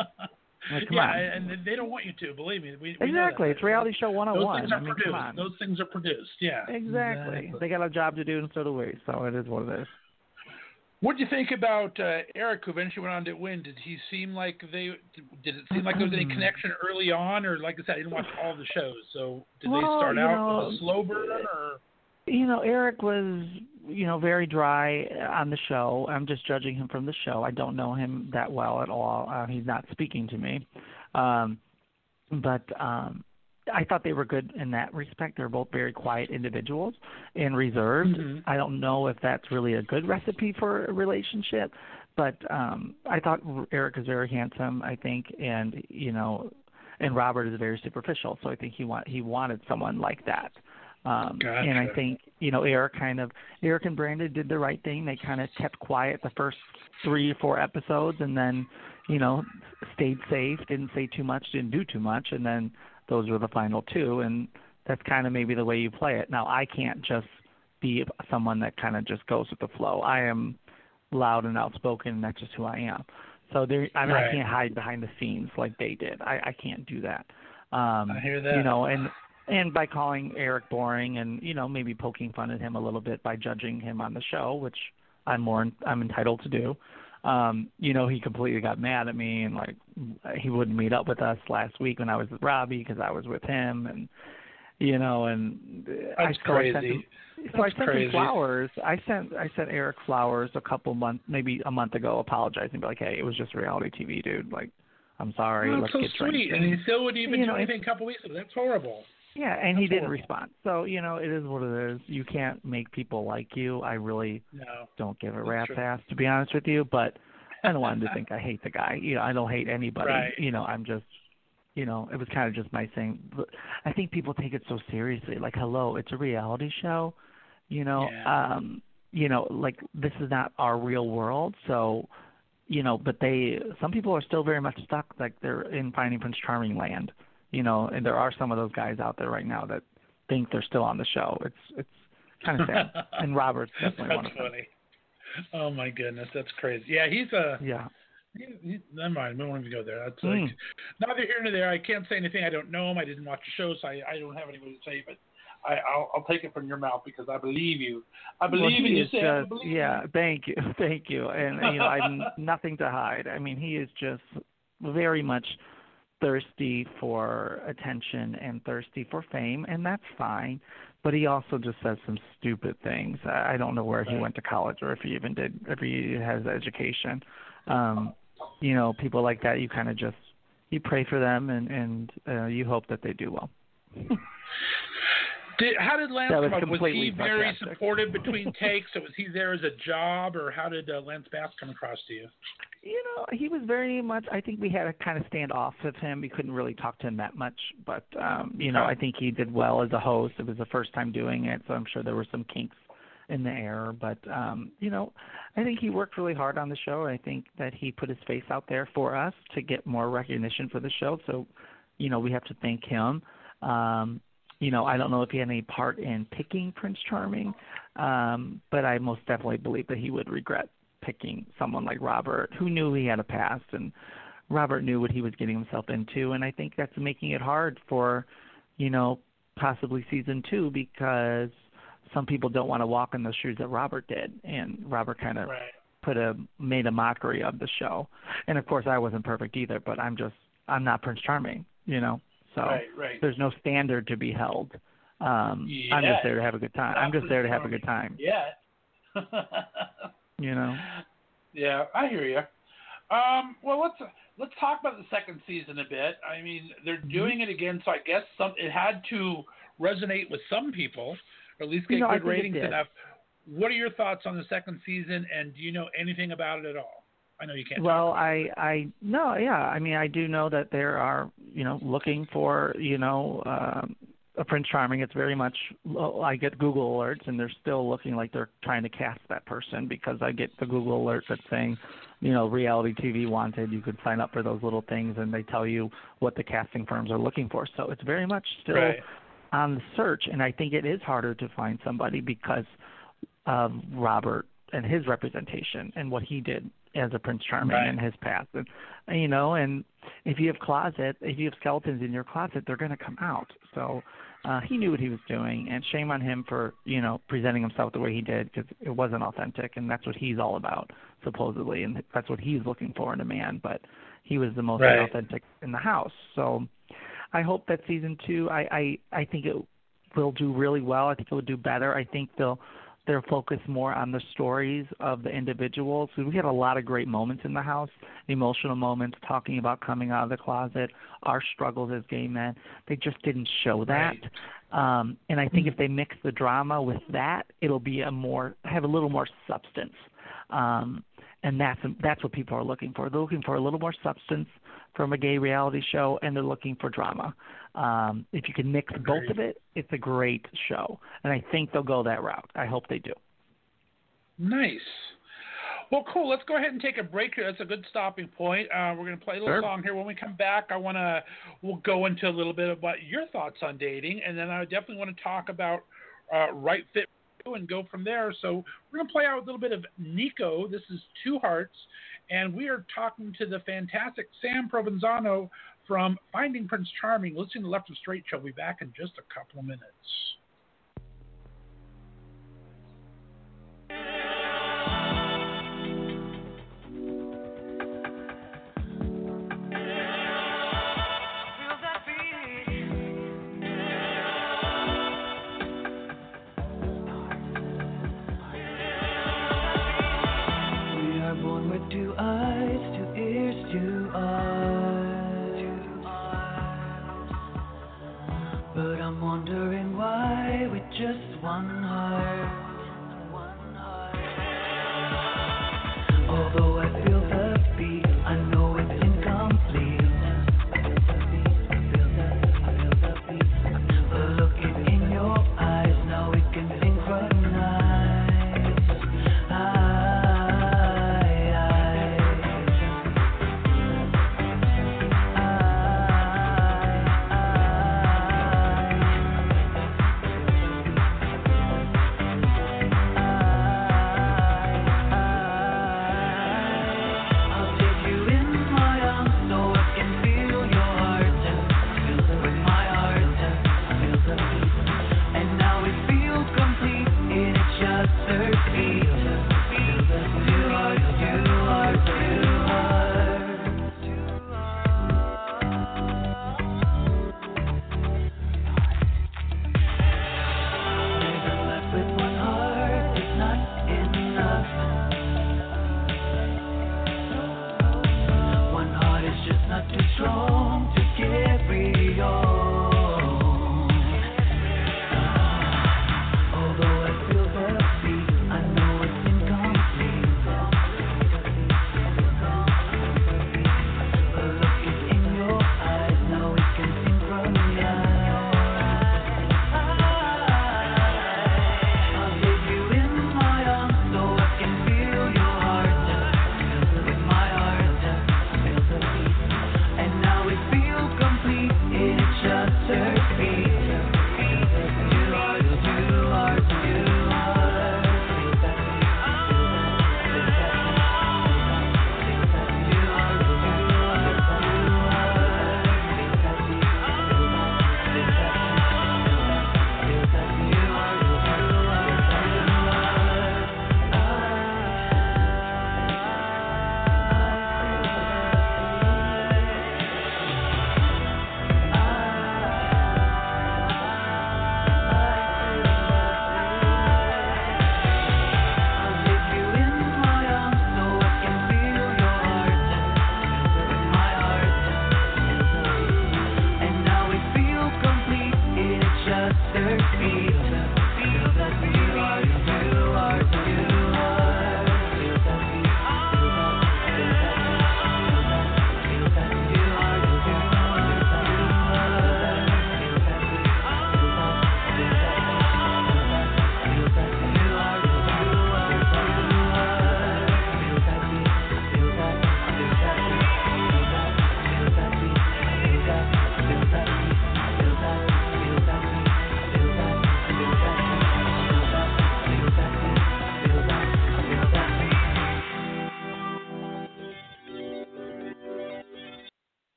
Like, come yeah, on. and they don't want you to, believe me. We, we exactly. It's reality show one oh one. Those things are I mean, produced. come on. Those things are produced, yeah. Exactly. exactly. They got a job to do, and so do we. So it is what it is. What do you think about uh, Eric, who eventually went on to win? Did he seem like they? Did it seem like there was any connection early on, or like I said, I didn't watch all the shows. So did well, they start out know, with a slow burn, or? You know, Eric was, you know, very dry on the show. I'm just judging him from the show. I don't know him that well at all. Uh, he's not speaking to me. Um, but um, I thought they were good in that respect. They're both very quiet individuals and reserved. Mm-hmm. I don't know if that's really a good recipe for a relationship, but um, I thought Eric is very handsome, I think, and, you know, and Robert is very superficial. So I think he want, he wanted someone like that. Um, gotcha. And I think, you know, Eric kind of, Eric and Brandon did the right thing. They kind of kept quiet the first three or four episodes, and then, you know, stayed safe, didn't say too much, didn't do too much, and then those were the final two, and that's kind of maybe the way you play it. Now, I can't just be someone that kind of just goes with the flow. I am loud and outspoken, and that's just who I am. So there, I mean, right. I can't hide behind the scenes like they did. I, I can't do that. Um, I hear that. You know, and and by calling Eric boring, and you know, maybe poking fun at him a little bit by judging him on the show, which I'm more I'm entitled to do. Um, you know, he completely got mad at me, and like he wouldn't meet up with us last week when I was with Robbie because I was with him, and you know, and that's I, crazy. So I sent him, that's so I sent crazy. him flowers. I sent I sent Eric flowers a couple months, maybe a month ago, apologizing, but like, hey, it was just reality T V, dude. Like, I'm sorry. Oh, Let's so get sweet, drinking. and he still wouldn't even you do know, anything a couple weeks ago. That's horrible. Yeah, and That's he didn't horrible. respond. So, you know, it is what it is. You can't make people like you. I really no, don't give a that's rat's true. ass, to be honest with you. But I don't want him to think I hate the guy. You know, I don't hate anybody. Right. You know, I'm just, you know, it was kind of just my thing. But I think people take it so seriously. Like, hello, it's a reality show. You know, yeah. um, you know, like this is not our real world. So, you know, but they, some people are still very much stuck, like they're in Finding Prince Charming land. You know, and there are some of those guys out there right now that think they're still on the show. It's it's kind of sad. And Robert's definitely that's one of them. funny. Oh my goodness, that's crazy. Yeah, he's a. Yeah. He, he, never mind. We don't even go there. That's Mm. like neither here nor there. I can't say anything. I don't know him. I didn't watch the show, so I, I don't have anything to say. But I, I'll, I'll take it from your mouth because I believe you. I believe well, in he you, is Sam. I just, believe yeah. you. Thank you, thank you. And you know, I'm nothing to hide. I mean, he is just very much thirsty for attention and thirsty for fame, and that's fine. But he also just says some stupid things. I don't know where right. he went to college or if he even did, if he has education. Um, you know, people like that, you kind of just, you pray for them and, and uh, you hope that they do well. Did, how did Lance That was come up? Was he completely very sarcastic. supportive between takes? Or was he there as a job, or how did uh, Lance Bass come across to you? You know, he was very much, I think we had to kind of stand off of him. We couldn't really talk to him that much. But, um, you know, I think he did well as a host. It was the first time doing it, so I'm sure there were some kinks in the air. But, um, you know, I think he worked really hard on the show. I think that he put his face out there for us to get more recognition for the show. So, you know, we have to thank him. Um, you know, I don't know if he had any part in picking Prince Charming, um, but I most definitely believe that he would regret picking someone like Robert, who knew he had a past, and Robert knew what he was getting himself into, and I think that's making it hard for, you know, possibly season two, because some people don't want to walk in those shoes that Robert did, and Robert kind of right. put a made a mockery of the show. And of course, I wasn't perfect either, but I'm just I'm not Prince Charming, you know. So right, right. there's no standard to be held. Um, yeah. I'm just there to have a good time. Not I'm just there to have a Charming. good time. Yeah. You know. Yeah, I hear you. Um, well, let's let's talk about the second season a bit. I mean, they're doing it again, so I guess some it had to resonate with some people, or at least get you know, good ratings enough. What are your thoughts on the second season, and do you know anything about it at all? I know you can't. Well, I, I, no, yeah. I mean, I do know that there are, you know, looking for, you know, um, a Prince Charming. It's very much, I get Google alerts, and they're still looking like they're trying to cast that person, because I get the Google alert that's saying, you know, reality T V wanted. You could sign up for those little things, and they tell you what the casting firms are looking for. So it's very much still right. on the search, and I think it is harder to find somebody because of Robert and his representation and what he did as a Prince Charming right. in his past. And, you know, and if you have closet, if you have skeletons in your closet, they're going to come out. So uh, he knew what he was doing, and shame on him for, you know, presenting himself the way he did, because it wasn't authentic, and that's what he's all about, supposedly, and that's what he's looking for in a man. But he was the most right. authentic in the house. So I hope that season two, I, I, I think it will do really well. I think it will do better. I think they'll they'll focus more on the stories of the individuals. So we had a lot of great moments in the house, emotional moments, talking about coming out of the closet, our struggles as gay men. They just didn't show that. Right. Um, and I think if they mix the drama with that, it'll be a more have a little more substance. Um, and that's that's what people are looking for. They're looking for a little more substance from a gay reality show, and they're looking for drama. Um, if you can mix Agreed. both of it, it's a great show. And I think they'll go that route. I hope they do. Nice. Well, cool. Let's go ahead and take a break here. That's a good stopping point. Uh, we're going to play a little sure. song here. When we come back, I want to we'll go into a little bit about your thoughts on dating, and then I definitely want to talk about uh, Right Fit and go from there. So we're going to play out a little bit of Nico. This is Two Hearts, and we are talking to the fantastic Sam Provenzano from Finding Prince Charming. Listening to Left of Straight Show. We'll be back in just a couple of minutes. Two eyes, two ears, two eyes. But I'm wondering why with just one heart. Although I feel the beat, I know it's incomplete. I feel the, I feel the beat. But looking in your eyes, now we can synchronize.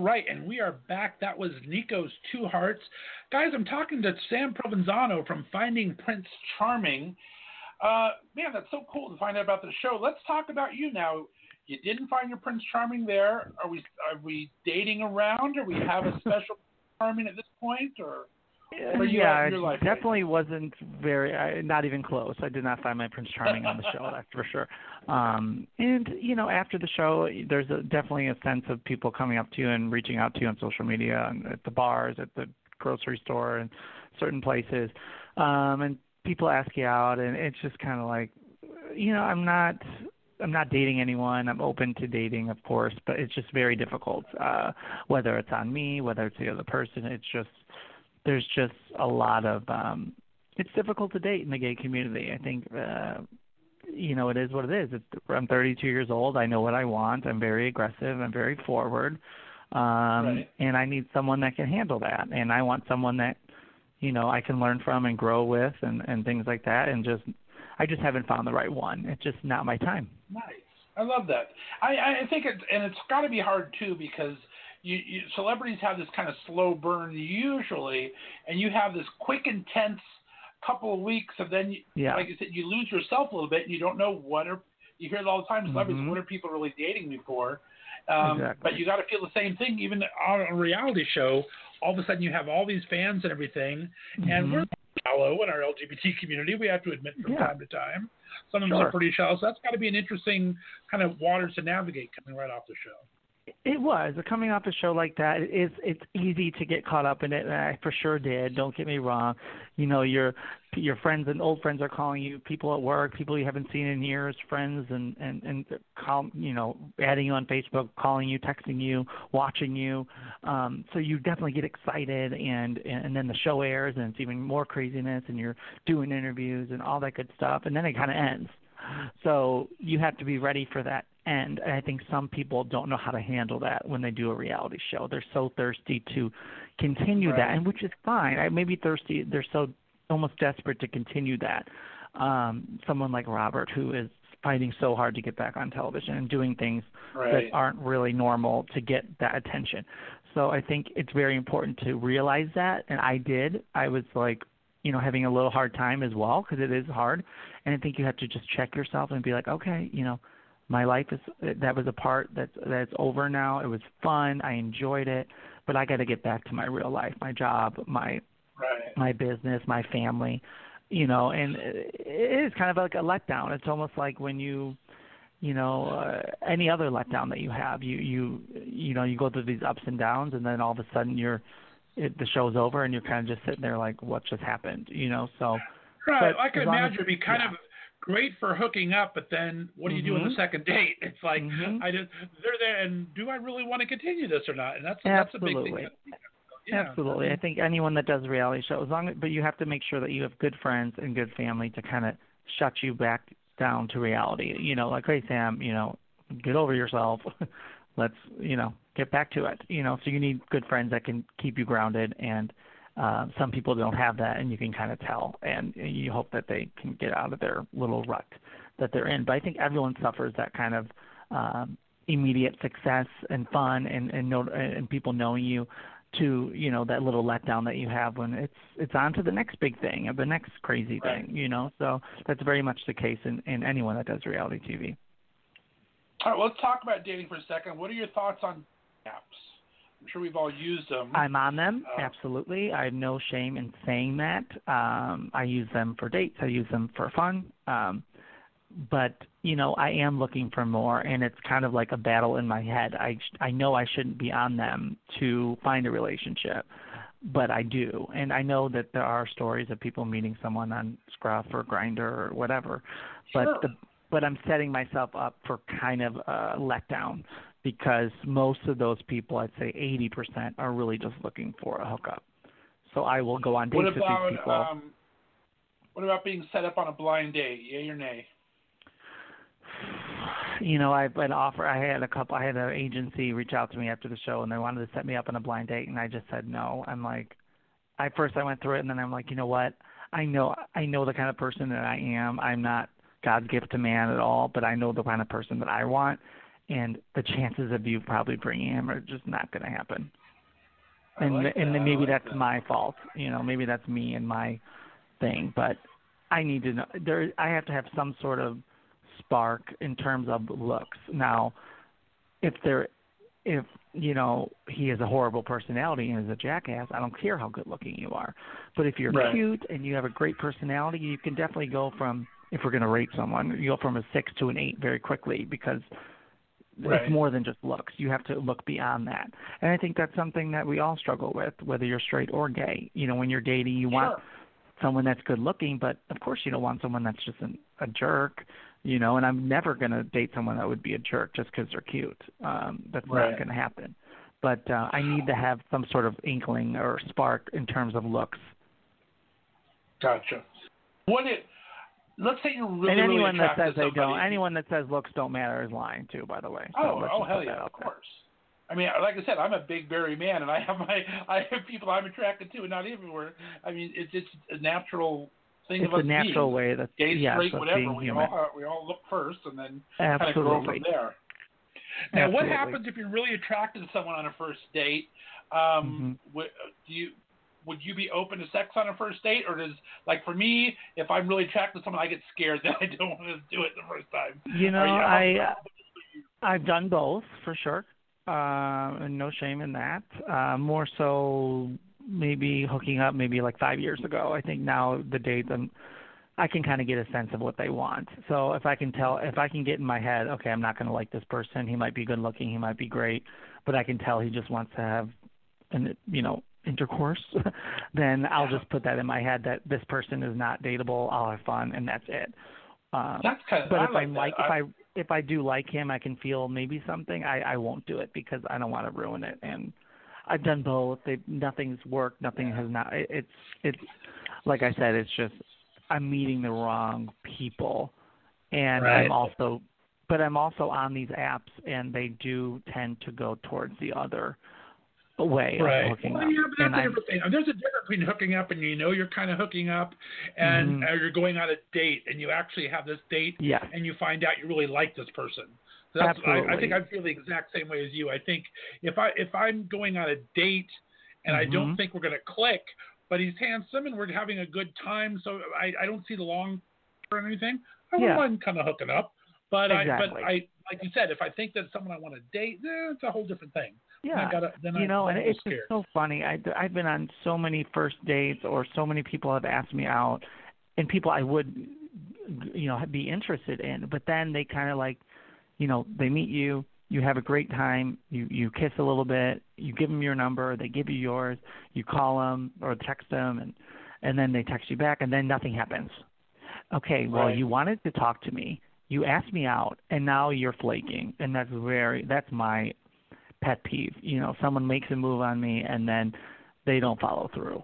right, and we are back. That was Nico's Two Hearts. Guys, I'm talking to Sam Provenzano from Finding Prince Charming. Uh, man, that's so cool to find out about the show. Let's talk about you now. You didn't find your Prince Charming there. Are we are we dating around? Or we have a special Charming at this point? Or Uh, yeah, it definitely wasn't very, uh, not even close. I did not find my Prince Charming on the show, that's for sure. Um, and, you know, after the show, there's a, definitely a sense of people coming up to you and reaching out to you on social media and at the bars, at the grocery store, and certain places. Um, and people ask you out, and it's just kind of like, you know, I'm not... I'm not dating anyone. I'm open to dating, of course, but it's just very difficult. Uh, whether it's on me, whether it's the other person, it's just there's just a lot of um, it's difficult to date in the gay community. I think uh, you know it is what it is. It's, I'm thirty-two years old. I know what I want. I'm very aggressive. I'm very forward, um, right. and I need someone that can handle that. And I want someone that you know I can learn from and grow with, and, and things like that, and just. I just haven't found the right one. It's just not my time. Nice. I love that. I, I think it's, and it's got to be hard too because you, you, celebrities have this kind of slow burn usually, and you have this quick, intense couple of weeks, and then, you, yeah. like you said, you lose yourself a little bit, and you don't know what are, you hear it all the time, celebrities, mm-hmm. what are people really dating me for? Um, exactly. But you got to feel the same thing, even on a reality show. All of a sudden, you have all these fans and everything, mm-hmm. and we're shallow in our L G B T community. We have to admit from yeah. time to time. Some of them sure. are pretty shallow, so that's got to be an interesting kind of waters to navigate coming right off the show. It was. Coming off a show like that, it's it's easy to get caught up in it, and I for sure did. Don't get me wrong. You know, your your friends and old friends are calling you, people at work, people you haven't seen in years, friends, and and and call, you know, adding you on Facebook, calling you, texting you, watching you. Um, so you definitely get excited, and and then the show airs, and it's even more craziness, and you're doing interviews and all that good stuff, and then it kind of ends. So you have to be ready for that end. And I think some people don't know how to handle that when they do a reality show. They're so thirsty to continue right. that, and which is fine. I may be thirsty. They're so almost desperate to continue that. Um, someone like Robert, who is fighting so hard to get back on television and doing things right. that aren't really normal to get that attention. So I think it's very important to realize that, and I did. I was like, you know, having a little hard time as well because it is hard. And I think you have to just check yourself and be like, okay, you know, my life is that was a part that's that's over now. It was fun. I enjoyed it, but I got to get back to my real life, my job, my right. my business, my family, you know. And it is kind of like a letdown. It's almost like when you, you know, uh, any other letdown that you have. You you you know, you go through these ups and downs, and then all of a sudden you're it, the show's over, and you're kind of just sitting there like, what just happened, you know? So. Right, I can imagine as, it'd be kind yeah. of great for hooking up, but then what do you mm-hmm. do on the second date? It's like mm-hmm. I just they're there, and do I really want to continue this or not? And that's Absolutely. that's a big thing. Yeah. Absolutely, I think anyone that does a reality show, as long as, but you have to make sure that you have good friends and good family to kind of shut you back down to reality. You know, like, hey Sam, you know, get over yourself. Let's, you know, get back to it. You know, so you need good friends that can keep you grounded, and Uh, some people don't have that, and you can kind of tell, and you hope that they can get out of their little rut that they're in. But I think everyone suffers that kind of um, immediate success and fun, and and, know, and people knowing you, to you know that little letdown that you have when it's it's on to the next big thing or the next crazy right. thing. You know, so that's very much the case in, in anyone that does reality T V. All right, well, let's talk about dating for a second. What are your thoughts on apps? I'm sure we've all used them. I'm on them, uh, absolutely. I have no shame in saying that. Um, I use them for dates. I use them for fun. Um, but, you know, I am looking for more, and it's kind of like a battle in my head. I, I know I shouldn't be on them to find a relationship, but I do. And I know that there are stories of people meeting someone on Scruff or Grindr or whatever. But, sure. the, but I'm setting myself up for kind of a letdown, because most of those people, I'd say eighty percent, are really just looking for a hookup. So I will go on dates what about, with these people. Um, what about being set up on a blind date, yay or nay? You know, I've been offered. I had a couple. I had an agency reach out to me after the show, and they wanted to set me up on a blind date, and I just said no. I'm like, I first I went through it, and then I'm like, you know what? I know I know the kind of person that I am. I'm not God's gift to man at all, but I know the kind of person that I want. and the chances of you probably bringing him are just not going to happen. I And like and that. then maybe I like that's that. my fault. You know, maybe that's me and my thing. But I need to know. There, I have to have some sort of spark in terms of looks. Now, if there, if you know he has a horrible personality and is a jackass, I don't care how good looking you are. But if you're Right. cute and you have a great personality, you can definitely go from, if we're going to rate someone, you go from a six to an eight very quickly, because Right. it's more than just looks. You have to look beyond that. And I think that's something that we all struggle with, whether you're straight or gay. You know, when you're dating, you want Sure. someone that's good looking, but of course you don't want someone that's just an, a jerk, you know, and I'm never going to date someone that would be a jerk just because they're cute. Um, that's Right. not going to happen. But uh, I need to have some sort of inkling or spark in terms of looks. Gotcha. What it? Let's say you're really, and anyone really that attracted says to they somebody. don't, anyone that says looks don't matter is lying too, by the way. So Oh, let's oh just hell put yeah, that of out there. course. I mean, like I said, I'm a big Barry man, and I have my, I have people I'm attracted to, and not everywhere. I mean, it's it's a natural thing It's of us a natural being. way that Gay, yes, straight, of whatever. being We human. all we all look first, and then kind of grow Absolutely. from there. Now, what Absolutely. happens if you're really attracted to someone on a first date? Um, Mhm. what, do you would you be open to sex on a first date, or does, like for me, if I'm really attracted to someone, I get scared that I don't want to do it the first time? You know, Are you, I how- I've done both for sure, uh, and no shame in that. Uh, more so, maybe hooking up, maybe like five years ago. I think now the dates, I'm, I can kind of get a sense of what they want. So if I can tell, if I can get in my head, okay, I'm not going to like this person. He might be good looking, he might be great, but I can tell he just wants to have, an you know, intercourse. Then I'll Yeah. just put that in my head that this person is not dateable. I'll have fun, and that's it. Um, That's kind of. but I if like I'm that. like, I, if I if I do like him, I can feel maybe something. I, I won't do it because I don't want to ruin it. And I've done both. They, nothing's worked. Nothing has not. It, it's it's like I said. It's just I'm meeting the wrong people, and Right. I'm also, but I'm also on these apps, and they do tend to go towards the other way Right. of hooking Well, up. yeah, but that's and a I'm, different thing. There's a difference between hooking up and you know you're kind of hooking up, and Mhm. uh, you're going on a date and you actually have this date, yes, and you find out you really like this person. So that's, I, I Absolutely. think I feel the exact same way as you. I think if I if I'm going on a date and I don't Mhm. think we're going to click, but he's handsome and we're having a good time, so I, I don't see the long or anything. I wouldn't Yeah. mind kind of hooking up, but I but Exactly. I like you said, if I think that's someone I want to date, eh, it's a whole different thing. Then Yeah, I gotta, then you I, know, I'm and a it's little just scared. so funny. I, I've been on so many first dates, or so many people have asked me out, and people I would, you know, be interested in, but then they kind of like, you know, they meet you, you have a great time, you you kiss a little bit, you give them your number, they give you yours, you call them or text them, and and then they text you back, and then nothing happens. Okay, well, Right. you wanted to talk to me, you asked me out, and now you're flaking, and that's very that's my pet peeve. You know, someone makes a move on me and then they don't follow through.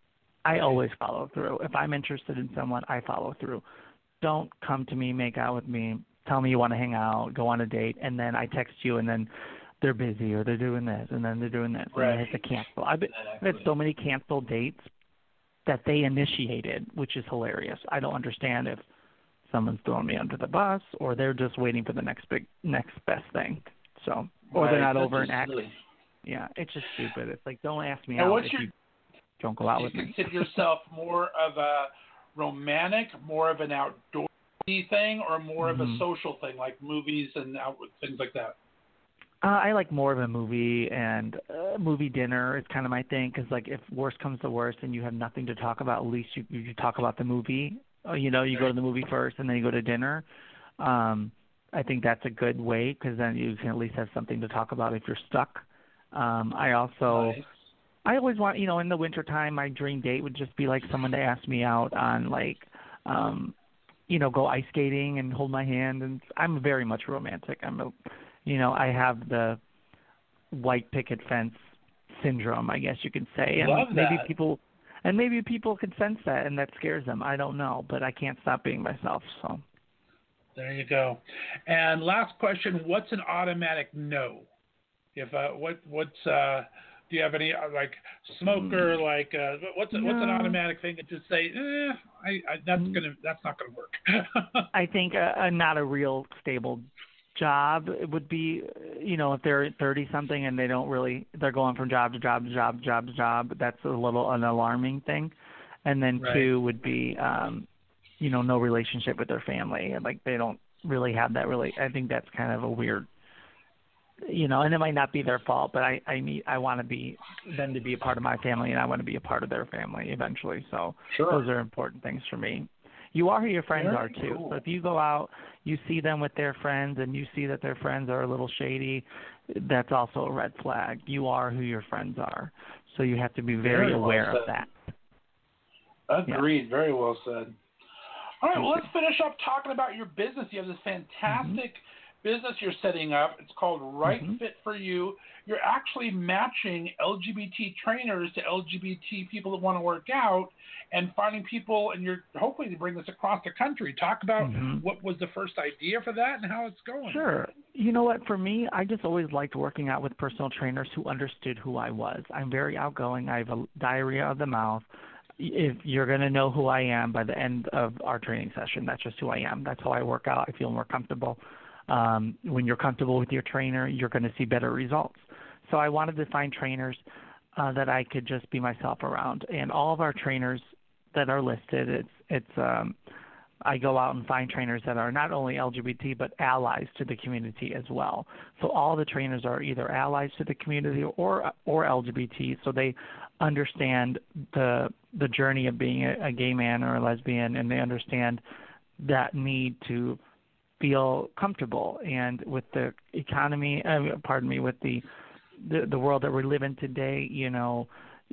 I always follow through. If I'm interested in someone, I follow through. Don't come to me, make out with me, tell me you want to hang out, go on a date, and then I text you and then they're busy or they're doing this and then they're doing this and Right. they have to cancel. I've, been, I've had so many canceled dates that they initiated, which is hilarious. I don't understand if someone's throwing me under the bus or they're just waiting for the next big next best thing. So, or they're Right. not That's over an just act. silly. Yeah, it's just stupid. It's like, don't ask me Now, out what's if your- you don't go out Do with you me. consider yourself more of a romantic, more of an outdoorsy thing, or more of a Mhm. social thing like movies and out things like that? Uh, I like more of a movie, and uh, movie dinner is kind of my thing, because like if worst comes to worst and you have nothing to talk about, at least you you talk about the movie. Uh, you know, you go to the movie first and then you go to dinner. Um, I think that's a good way, because then you can at least have something to talk about if you're stuck. Um, I also Nice. I always want, you know, in the wintertime, my dream date would just be like someone to ask me out on, like, um, you know, go ice skating and hold my hand. And I'm very much romantic. I'm a, you know, I have the white picket fence syndrome, I guess you could say. And Love maybe that. people, and maybe people can sense that, and that scares them. I don't know, but I can't stop being myself. So. There you go. And last question: what's an automatic no? If uh, what what's uh, do you have any uh, like smoker like uh, what's a, what's an No. automatic thing that just say eh, I, I that's gonna that's not gonna work. I think uh, uh, not a real stable job would be, you know, if they're thirty something and they don't really, they're going from job to job to job to job to job. That's a little an alarming thing. And then Right. two would be, um, you know, no relationship with their family, and like they don't really have that. Really, I think that's kind of a weird, you know, and it might not be their fault, but I I need I want to be them to be a part of my family, and I want to be a part of their family eventually. So Sure. those are important things for me. You are who your friends Very are too. cool. So if you go out, you see them with their friends, and you see that their friends are a little shady, that's also a red flag. You are who your friends are, so you have to be very, Very well aware of said. that. Agreed. Very well said. All right, well, let's finish up talking about your business. You have this fantastic mm-hmm. business you're setting up. It's called Right mm-hmm. Fit for You. You're actually matching L G B T trainers to L G B T people that want to work out, and finding people, and you're hoping to bring this across the country. Talk about mm-hmm. what was the first idea for that and how it's going. Sure. You know what? For me, I just always liked working out with personal trainers who understood who I was. I'm very outgoing. I have a diarrhea of the mouth. If you're going to know who I am by the end of our training session, that's just who I am. That's how I work out. I feel more comfortable. Um, when you're comfortable with your trainer, you're going to see better results. So I wanted to find trainers uh, that I could just be myself around. And all of our trainers that are listed, it's it's um, I go out and find trainers that are not only L G B T but allies to the community as well. So all the trainers are either allies to the community or or L G B T, so they understand the the journey of being a, a gay man or a lesbian, and they understand that need to feel comfortable. And with the economy, uh, pardon me, with the, the the world that we live in today, you know,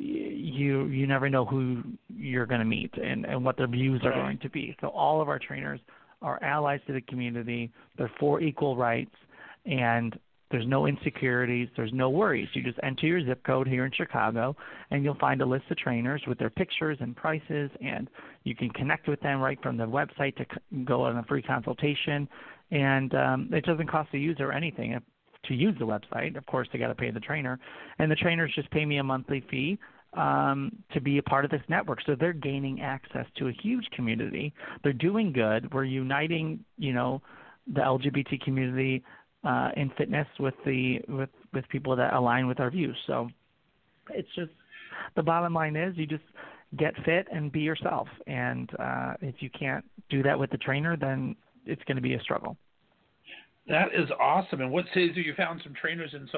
you you never know who you're going to meet and, and what their views are going to be. So all of our trainers are allies to the community. They're for equal rights, and there's no insecurities. There's no worries. You just enter your zip code here in Chicago, and you'll find a list of trainers with their pictures and prices, and you can connect with them right from the website to go on a free consultation. And um, it doesn't cost the user anything to use the website. Of course, they got to pay the trainer, and the trainers just pay me a monthly fee um, to be a part of this network. So they're gaining access to a huge community. They're doing good. We're uniting, you know, the L G B T community uh, in fitness with the with, with people that align with our views. So it's just the bottom line is you just get fit and be yourself. And uh, if you can't do that with the trainer, then it's going to be a struggle. That is awesome. And what cities have you found some trainers in? So,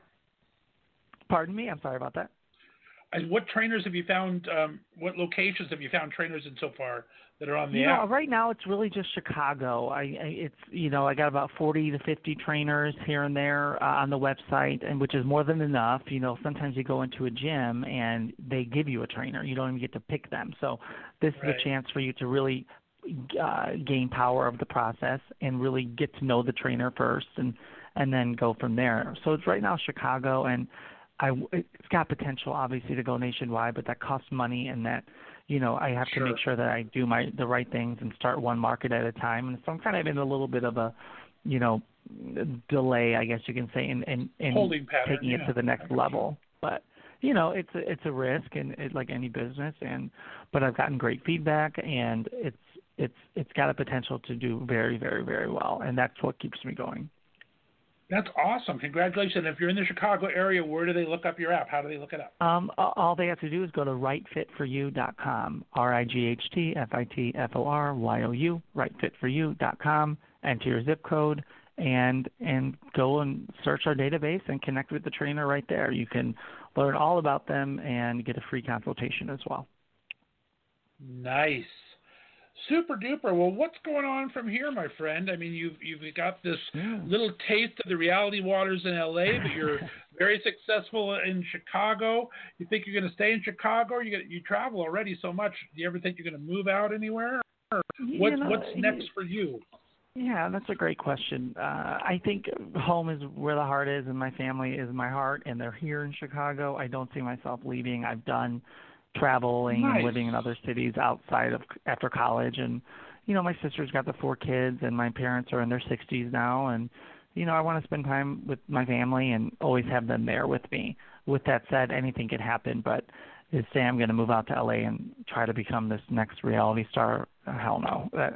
pardon me, I'm sorry about that. And what trainers have you found? Um, what locations have you found trainers in so far that are on the you app? know, right now it's really just Chicago. I, I it's you know I got about forty to fifty trainers here and there uh, on the website, and which is more than enough. You know, sometimes you go into a gym and they give you a trainer. You don't even get to pick them. So this Right. is a chance for you to really uh, gain power of the process and really get to know the trainer first, and and then go from there. So it's right now Chicago, and I, it's got potential, obviously, to go nationwide, but that costs money, and that, you know, I have Sure. to make sure that I do my the right things and start one market at a time. And so I'm kind of in a little bit of a, you know, delay, I guess you can say, in, in, in Holding pattern, taking yeah. it to the next level. But, you know, it's a, it's a risk, and it, like any business, and but I've gotten great feedback, and it's it's it's got a potential to do very, very, very well, and that's what keeps me going. That's awesome. Congratulations. If you're in the Chicago area, where do they look up your app? How do they look it up? Um, all they have to do is go to right fit for you dot com, R I G H T F I T F O R Y O U, right fit for you dot com, enter your zip code, and and go and search our database and connect with the trainer right there. You can learn all about them and get a free consultation as well. Nice. Super duper. Well, what's going on from here, my friend? I mean, you've you've got this Yeah. little taste of the reality waters in L A, but you're very successful in Chicago. You think you're going to stay in Chicago? Or you get, you travel already so much. Do you ever think you're going to move out anywhere? Or what's You know, what's next for you? Yeah, that's a great question. Uh, I think home is where the heart is, and my family is my heart, and they're here in Chicago. I don't see myself leaving. I've done traveling Nice. and living in other cities outside of after college, and you know, my sister's got the four kids, and my parents are in their sixties now, and you know, I want to spend time with my family and always have them there with me. With that said, anything could happen, but to say I'm going to move out to L A and try to become this next reality star, hell no. That,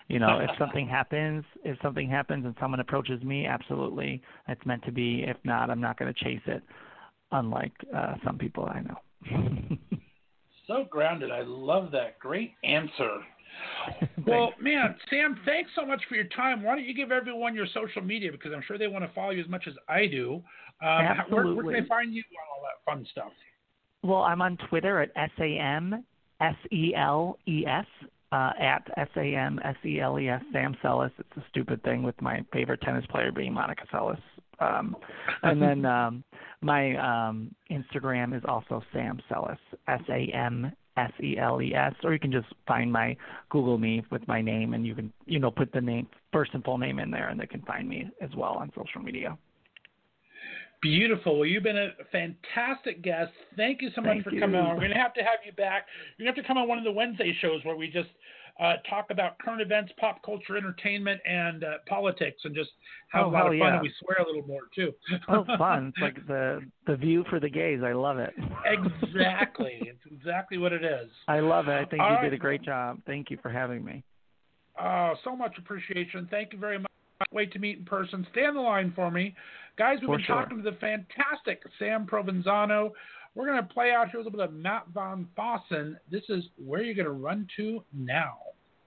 you know, if something happens, if something happens and someone approaches me, absolutely, it's meant to be. If not, I'm not going to chase it, unlike uh, some people I know. So grounded. I love that. Great answer. Well, man, Sam, thanks so much for your time. Why don't you give everyone your social media, because I'm sure they want to follow you as much as I do. Um, Absolutely. Where, where can they find you on all that fun stuff? Well, I'm on Twitter at S A M S E L E S, uh, at S A M S E L E S, Sam Sellis. It's a stupid thing with my favorite tennis player being Monica Seles. Um, and then um, my um, Instagram is also Sam Sellis, S A M S E L E S, or you can just find my Google me with my name, and you can, you know, put the name, first and full name in there, and they can find me as well on social media. Beautiful. Well, you've been a fantastic guest. Thank you so much Thank for you. coming on. We're going to have to have you back. You're going to have to come on one of the Wednesday shows where we just uh, talk about current events, pop culture, entertainment, and uh, politics, and just have oh, a lot of fun, yeah. and we swear a little more, too. Oh, fun. It's like the, the View for the gays. I love it. Exactly. It's exactly what it is. I love it. I think All you right. did a great job. Thank you for having me. Uh, so much appreciation. Thank you very much. Wait to meet in person. Stay on the line for me. Guys, we've For been sure. talking to the fantastic Sam Provenzano. We're going to play out here a little bit of Matt Von Fossen. This is Where You're Going to Run To Now.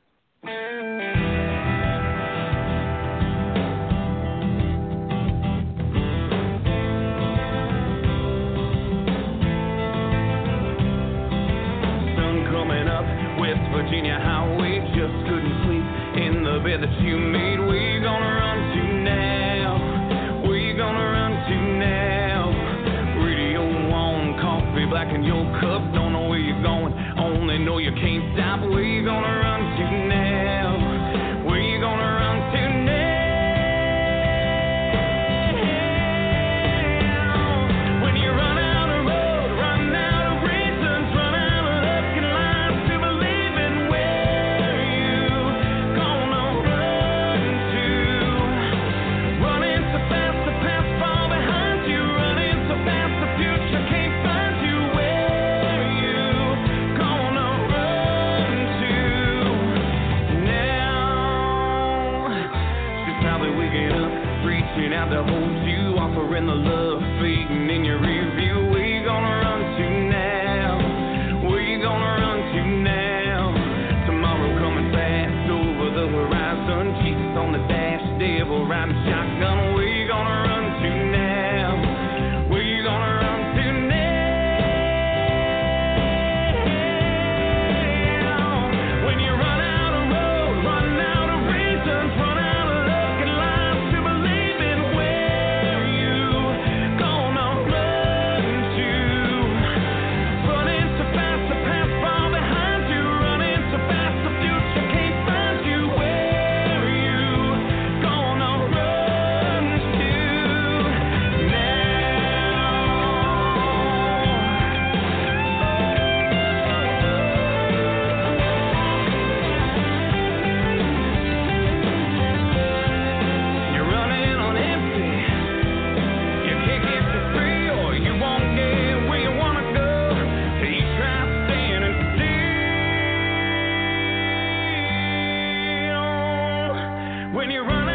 Sun coming up, West Virginia highway. Just couldn't sleep in the bed that you made. Where you gonna run to now? Where you gonna run to now? Radio on, coffee black in your cup. Don't know where you're going, only know you can't stop. Where you gonna run to now? Where you gonna run to now? When you run out of road, run out of reasons, run out of luck and lines to believe in. Where you gonna run to? Running so fast, the past fall behind you. Running so fast, the future can't find you. Where you gonna run to now? She's probably waking up, reaching out to hold you, offering the love, fading in your rear view. Where you gonna run to now? Where you gonna run to now? Tomorrow coming fast over the horizon. Jesus on the dash, devil riding shotgun. Where you gonna run to now? Where you gonna run to now? When you run out of road, run out of reasons, run out of luck and lies to believe in. Where you gonna run to? Running so fast, the past fall behind you. Running so fast, the future can't find you. Where you gonna run to now? You're running on empty. You can't get for free, or you won't get where you wanna go till you try standing still. When you run